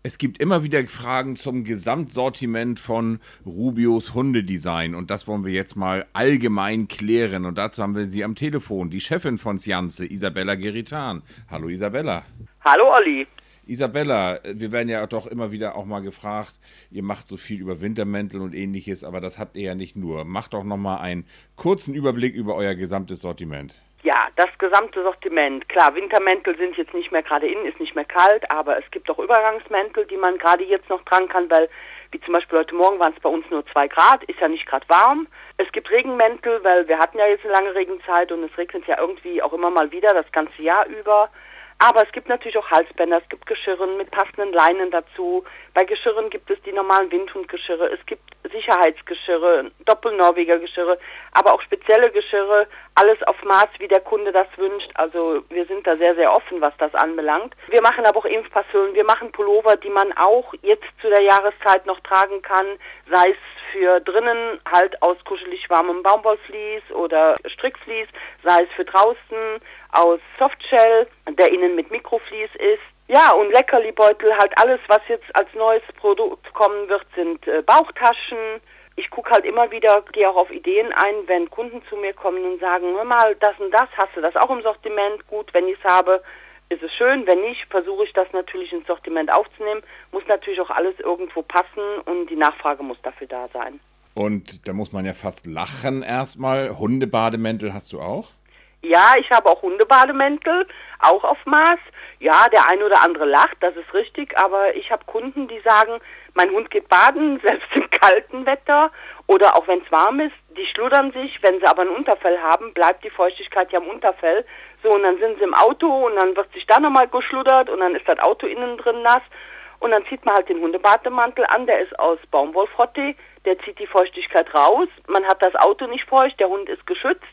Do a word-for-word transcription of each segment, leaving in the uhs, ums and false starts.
Es gibt immer wieder Fragen zum Gesamtsortiment von Rubios Hundedesign und das wollen wir jetzt mal allgemein klären und dazu haben wir sie am Telefon, die Chefin von Scianze, Isabella Geritan. Hallo Isabella. Hallo Olli. Isabella, wir werden ja doch immer wieder auch mal gefragt, ihr macht so viel über Wintermäntel und ähnliches, aber das habt ihr ja nicht nur. Macht doch nochmal einen kurzen Überblick über euer gesamtes Sortiment. Ja, das gesamte Sortiment. Klar, Wintermäntel sind jetzt nicht mehr gerade in, ist nicht mehr kalt, aber es gibt auch Übergangsmäntel, die man gerade jetzt noch tragen kann, weil, wie zum Beispiel heute Morgen waren es bei uns nur zwei Grad, ist ja nicht gerade warm. Es gibt Regenmäntel, weil wir hatten ja jetzt eine lange Regenzeit und es regnet ja irgendwie auch immer mal wieder das ganze Jahr über. Aber es gibt natürlich auch Halsbänder, es gibt Geschirren mit passenden Leinen dazu. Bei Geschirren gibt es die normalen Windhundgeschirre, es gibt Sicherheitsgeschirre, Doppelnorweger Geschirre, aber auch spezielle Geschirre, alles auf Maß, wie der Kunde das wünscht. Also wir sind da sehr, sehr offen, was das anbelangt. Wir machen aber auch Impfpasshüllen, wir machen Pullover, die man auch jetzt zu der Jahreszeit noch tragen kann, sei es für drinnen halt aus kuschelig warmem Baumwollvlies oder Strickvlies, sei es für draußen aus Softshell, der innen mit Mikroflies ist. Ja, und Leckerlibeutel, halt alles, was jetzt als neues Produkt kommen wird, sind äh, Bauchtaschen. Ich gucke halt immer wieder, gehe auch auf Ideen ein, wenn Kunden zu mir kommen und sagen, hör mal, das und das, hast du das auch im Sortiment? Gut, wenn ich es habe, ist es schön. Wenn nicht, versuche ich das natürlich ins Sortiment aufzunehmen. Muss natürlich auch alles irgendwo passen und die Nachfrage muss dafür da sein. Und da muss man ja fast lachen erstmal. Hundebademäntel hast du auch? Ja, ich habe auch Hundebademäntel, auch auf Maß. Ja, der eine oder andere lacht, das ist richtig, aber ich habe Kunden, die sagen, mein Hund geht baden, selbst im kalten Wetter oder auch wenn es warm ist, die schluddern sich, wenn sie aber ein Unterfell haben, bleibt die Feuchtigkeit ja im Unterfell. So, und dann sind sie im Auto und dann wird sich da nochmal geschluddert und dann ist das Auto innen drin nass und dann zieht man halt den Hundebademantel an, der ist aus Baumwollfrottee, der zieht die Feuchtigkeit raus, man hat das Auto nicht feucht, der Hund ist geschützt.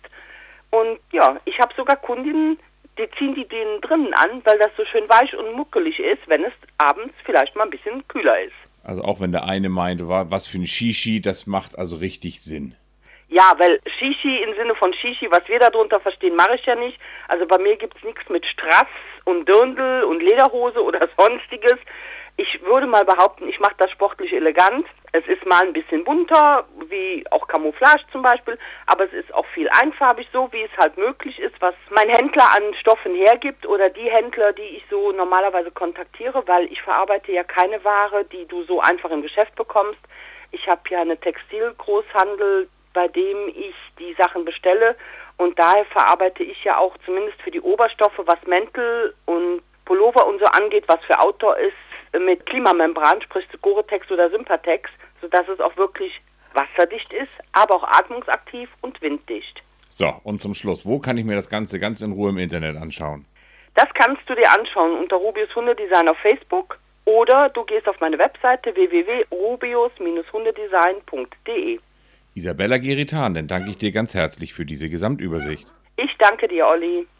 Und ja, ich habe sogar Kundinnen, die ziehen die denen drinnen an, weil das so schön weich und muckelig ist, wenn es abends vielleicht mal ein bisschen kühler ist. Also auch wenn der eine meint, was für ein Shishi, das macht also richtig Sinn. Ja, weil Shishi im Sinne von Shishi, was wir darunter verstehen, mache ich ja nicht. Also bei mir gibt's nichts mit Strass und Dirndl und Lederhose oder sonstiges. Ich würde mal behaupten, ich mache das sportlich elegant. Es ist mal ein bisschen bunter, wie auch Camouflage zum Beispiel, aber es ist auch viel einfarbig, so wie es halt möglich ist, was mein Händler an Stoffen hergibt oder die Händler, die ich so normalerweise kontaktiere, weil ich verarbeite ja keine Ware, die du so einfach im Geschäft bekommst. Ich habe ja eine Textilgroßhandel, bei dem ich die Sachen bestelle und daher verarbeite ich ja auch zumindest für die Oberstoffe, was Mäntel und Pullover und so angeht, was für Outdoor ist, mit Klimamembran, sprich Gore-Tex oder Sympatex, sodass es auch wirklich wasserdicht ist, aber auch atmungsaktiv und winddicht. So, und zum Schluss, wo kann ich mir das Ganze ganz in Ruhe im Internet anschauen? Das kannst du dir anschauen unter Rubius Hundedesign auf Facebook oder du gehst auf meine Webseite w w w punkt rubius hundedesign punkt d e. Isabella Geritan, dann danke ich dir ganz herzlich für diese Gesamtübersicht. Ich danke dir, Olli.